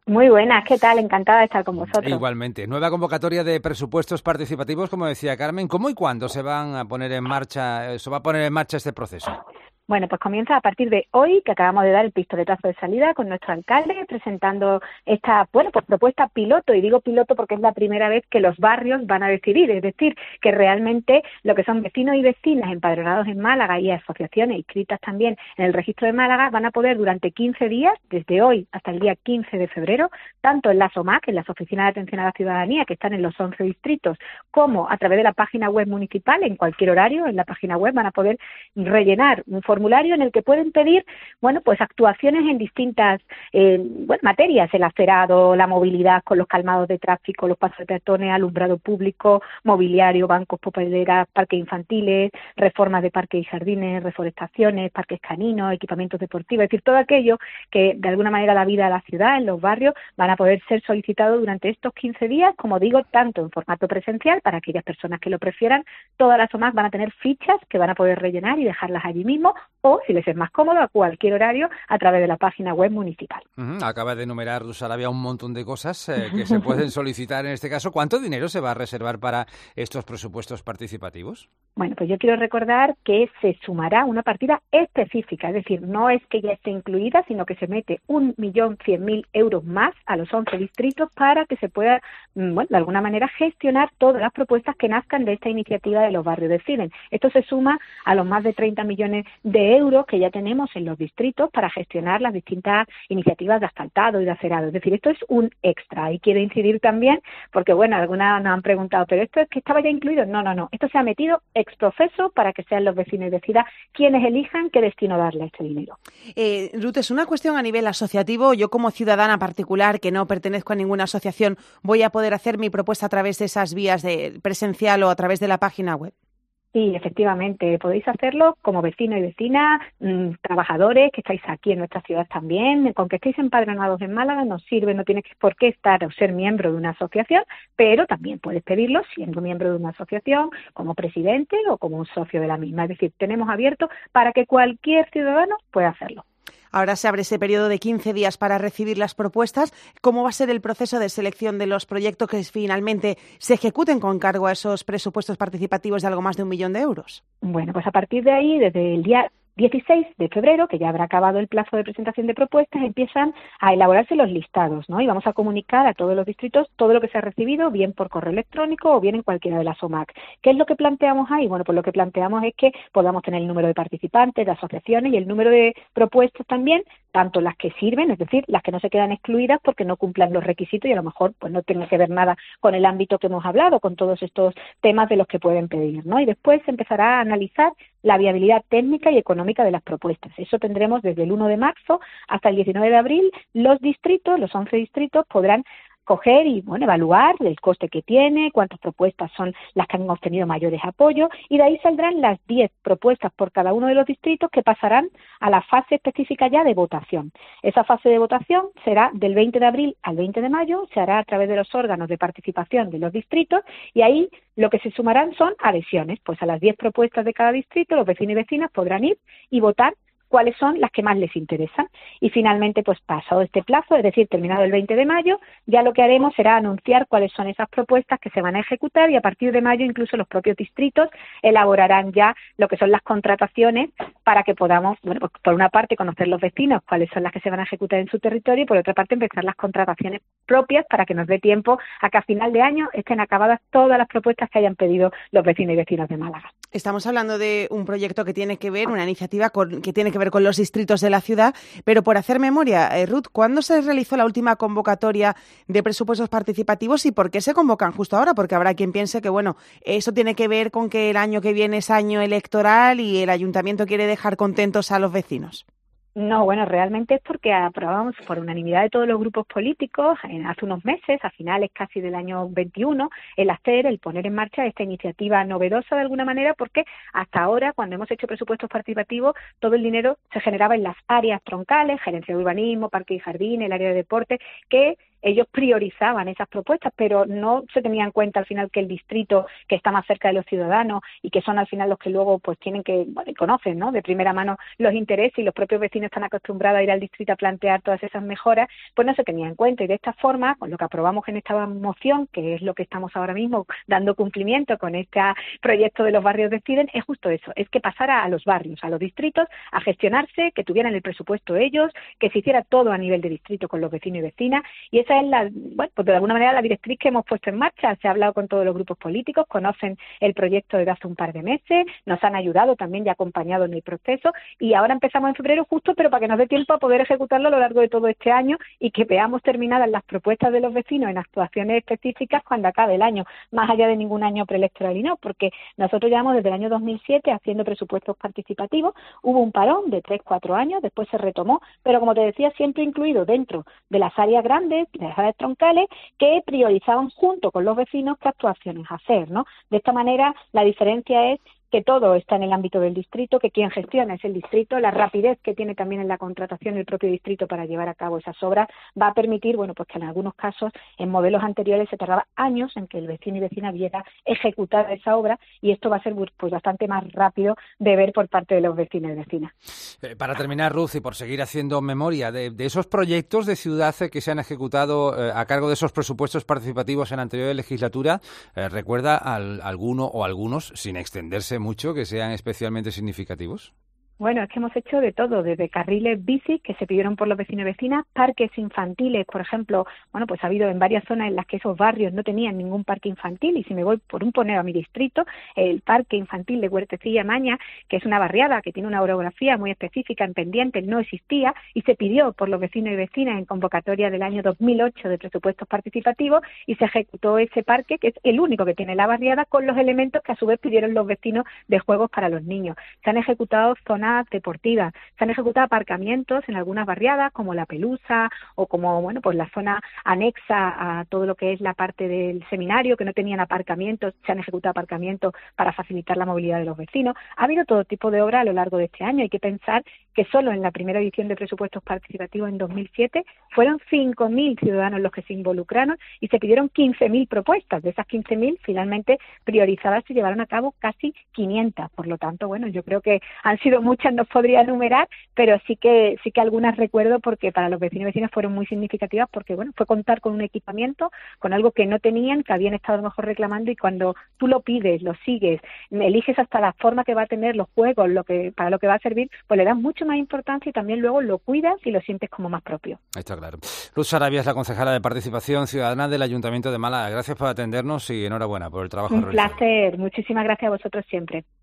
Muy buenas, ¿qué tal? Encantada de estar con vosotros. Igualmente. Nueva convocatoria de presupuestos participativos, como decía Carmen. ¿Cómo y cuándo se van a poner en marcha, se va a poner en marcha este proceso? Bueno, pues comienza a partir de hoy, que acabamos de dar el pistoletazo de salida con nuestro alcalde, presentando esta, pues propuesta piloto, y digo piloto porque es la primera vez que los barrios van a decidir, es decir, que realmente lo que son vecinos y vecinas empadronados en Málaga y asociaciones inscritas también en el registro de Málaga van a poder durante 15 días, desde hoy hasta el día 15 de febrero, tanto en las OMAC, en las Oficinas de Atención a la Ciudadanía, que están en los 11 distritos, como a través de la página web municipal, en cualquier horario, en la página web van a poder rellenar un formulario en el que pueden pedir, pues actuaciones en distintas materias, el acerado, la movilidad con los calmados de tráfico, los pasos de peatones, alumbrado público, mobiliario, bancos, papeleras, parques infantiles, reformas de parques y jardines, reforestaciones, parques caninos, equipamientos deportivos, es decir, todo aquello que de alguna manera da vida a la ciudad, en los barrios, van a poder ser solicitados durante estos 15 días, como digo, tanto en formato presencial, para aquellas personas que lo prefieran, todas las OMAC van a tener fichas que van a poder rellenar y dejarlas allí mismo, o, si les es más cómodo, a cualquier horario a través de la página web municipal. Acaba de enumerar Luz Sarabia un montón de cosas que se pueden solicitar en este caso. ¿Cuánto dinero se va a reservar para estos presupuestos participativos? Bueno, pues yo quiero recordar que se sumará una partida específica, es decir, no es que ya esté incluida, sino que se mete 1.100.000 euros más a los 11 distritos para que se pueda, de alguna manera, gestionar todas las propuestas que nazcan de esta iniciativa de los barrios deciden. Esto se suma a los más de 30 millones de euros que ya tenemos en los distritos para gestionar las distintas iniciativas de asfaltado y de acerado. Es decir, esto es un extra. Y quiero incidir también, porque algunas nos han preguntado, ¿pero esto es que estaba ya incluido? No. Esto se ha metido ex profeso para que sean los vecinos y vecinas quienes elijan qué destino darle a este dinero. Ruth, es una cuestión a nivel asociativo. Yo, como ciudadana particular que no pertenezco a ninguna asociación, voy a poder hacer mi propuesta a través de esas vías de presencial o a través de la página web. Sí, efectivamente, podéis hacerlo como vecinos y vecinas, trabajadores que estáis aquí en nuestra ciudad también, con que estéis empadronados en Málaga nos sirve, no tienes por qué estar o ser miembro de una asociación, pero también puedes pedirlo siendo miembro de una asociación, como presidente o como un socio de la misma, es decir, tenemos abierto para que cualquier ciudadano pueda hacerlo. Ahora se abre ese periodo de 15 días para recibir las propuestas. ¿Cómo va a ser el proceso de selección de los proyectos que finalmente se ejecuten con cargo a esos presupuestos participativos de algo más de 1 millón de euros? Bueno, pues a partir de ahí, desde el día 16 de febrero, que ya habrá acabado el plazo de presentación de propuestas, empiezan a elaborarse los listados, ¿no? Y vamos a comunicar a todos los distritos todo lo que se ha recibido, bien por correo electrónico o bien en cualquiera de las OMAC. ¿Qué es lo que planteamos ahí? Bueno, pues lo que planteamos es que podamos tener el número de participantes, de asociaciones y el número de propuestas también, tanto las que sirven, es decir, las que no se quedan excluidas porque no cumplan los requisitos y a lo mejor pues no tenga que ver nada con el ámbito que hemos hablado, con todos estos temas de los que pueden pedir, ¿no? Y después se empezará a analizar la viabilidad técnica y económica de las propuestas. Eso tendremos desde el 1 de marzo hasta el 19 de abril. Los 11 distritos podrán coger y evaluar el coste que tiene, cuántas propuestas son las que han obtenido mayores apoyos, y de ahí saldrán las 10 propuestas por cada uno de los distritos que pasarán a la fase específica ya de votación. Esa fase de votación será del 20 de abril al 20 de mayo, se hará a través de los órganos de participación de los distritos, y ahí lo que se sumarán son adhesiones, pues a las 10 propuestas de cada distrito los vecinos y vecinas podrán ir y votar cuáles son las que más les interesan. Y finalmente, pues pasado este plazo, es decir, terminado el 20 de mayo, ya lo que haremos será anunciar cuáles son esas propuestas que se van a ejecutar, y a partir de mayo incluso los propios distritos elaborarán ya lo que son las contrataciones para que podamos, pues por una parte conocer los vecinos cuáles son las que se van a ejecutar en su territorio, y por otra parte empezar las contrataciones propias para que nos dé tiempo a que a final de año estén acabadas todas las propuestas que hayan pedido los vecinos y vecinas de Málaga. Estamos hablando de un proyecto que tiene que ver, una iniciativa que tiene que ver con los distritos de la ciudad, pero por hacer memoria, Ruth, ¿cuándo se realizó la última convocatoria de presupuestos participativos y por qué se convocan justo ahora? Porque habrá quien piense que, eso tiene que ver con que el año que viene es año electoral y el ayuntamiento quiere dejar contentos a los vecinos. No, realmente es porque aprobamos por unanimidad de todos los grupos políticos hace unos meses, a finales casi del año 21, el poner en marcha esta iniciativa novedosa de alguna manera, porque hasta ahora, cuando hemos hecho presupuestos participativos, todo el dinero se generaba en las áreas troncales, gerencia de urbanismo, parque y jardín, el área de deporte, que ellos priorizaban esas propuestas, pero no se tenía en cuenta al final que el distrito que está más cerca de los ciudadanos y que son al final los que luego pues tienen que, bueno, y conocen, ¿no?, de primera mano los intereses, y los propios vecinos están acostumbrados a ir al distrito a plantear todas esas mejoras, pues no se tenía en cuenta. Y de esta forma, con lo que aprobamos en esta moción, que es lo que estamos ahora mismo dando cumplimiento con este proyecto de los barrios deciden, es justo eso, es que pasara a los barrios, a los distritos, a gestionarse, que tuvieran el presupuesto ellos, que se hiciera todo a nivel de distrito con los vecinos y vecinas, y esa es bueno, pues de alguna manera la directriz que hemos puesto en marcha. Se ha hablado con todos los grupos políticos, conocen el proyecto desde hace un par de meses, nos han ayudado también y acompañado en el proceso, y ahora empezamos en febrero justo, pero para que nos dé tiempo a poder ejecutarlo a lo largo de todo este año y que veamos terminadas las propuestas de los vecinos en actuaciones específicas cuando acabe el año, más allá de ningún año preelectoral y no, porque nosotros llevamos desde el año 2007 haciendo presupuestos participativos, hubo un parón de 3-4 años, después se retomó, pero como te decía, siempre incluido dentro de las áreas grandes, de las áreas troncales, que priorizaban junto con los vecinos qué actuaciones hacer, ¿no? De esta manera, la diferencia es que todo está en el ámbito del distrito, que quien gestiona es el distrito, la rapidez que tiene también en la contratación el propio distrito para llevar a cabo esas obras va a permitir, bueno, pues que en algunos casos, en modelos anteriores se tardaba años en que el vecino y vecina viera ejecutar esa obra, y esto va a ser pues bastante más rápido de ver por parte de los vecinos y vecinas. Para terminar, Ruth, y por seguir haciendo memoria de esos proyectos de ciudad que se han ejecutado a cargo de esos presupuestos participativos en la anterior legislatura, ¿recuerda alguno o algunos, sin extenderse mucho, que sean especialmente significativos? Bueno, es que hemos hecho de todo, desde carriles bici que se pidieron por los vecinos y vecinas, parques infantiles, por ejemplo, bueno, pues ha habido en varias zonas en las que esos barrios no tenían ningún parque infantil, y si me voy por poner a mi distrito, el parque infantil de Huertecilla Maña, que es una barriada que tiene una orografía muy específica en pendientes, no existía y se pidió por los vecinos y vecinas en convocatoria del año 2008 de presupuestos participativos, y se ejecutó ese parque, que es el único que tiene la barriada, con los elementos que a su vez pidieron los vecinos de juegos para los niños. Se han ejecutado zonas deportivas, se han ejecutado aparcamientos en algunas barriadas como La Pelusa o como, bueno, pues la zona anexa a todo lo que es la parte del seminario, que no tenían aparcamientos, se han ejecutado aparcamientos para facilitar la movilidad de los vecinos. Ha habido todo tipo de obras a lo largo de este año. Hay que pensar que solo en la primera edición de presupuestos participativos en 2007 fueron 5.000 ciudadanos los que se involucraron y se pidieron 15.000 propuestas. De esas 15.000, finalmente priorizadas se llevaron a cabo casi 500. Por lo tanto, bueno, yo creo que han sido muchas, no podría enumerar, pero sí que algunas recuerdo, porque para los vecinos y vecinas fueron muy significativas, porque bueno, fue contar con un equipamiento, con algo que no tenían, que habían estado a lo mejor reclamando, y cuando tú lo pides, lo sigues, eliges hasta la forma que va a tener los juegos, para lo que va a servir, pues le das mucho más importancia y también luego lo cuidas y lo sientes como más propio. Está claro. Ruth Sarabia es la concejala de Participación Ciudadana del Ayuntamiento de Málaga. Gracias por atendernos y enhorabuena por el trabajo realizado. Un placer. Muchísimas gracias a vosotros siempre.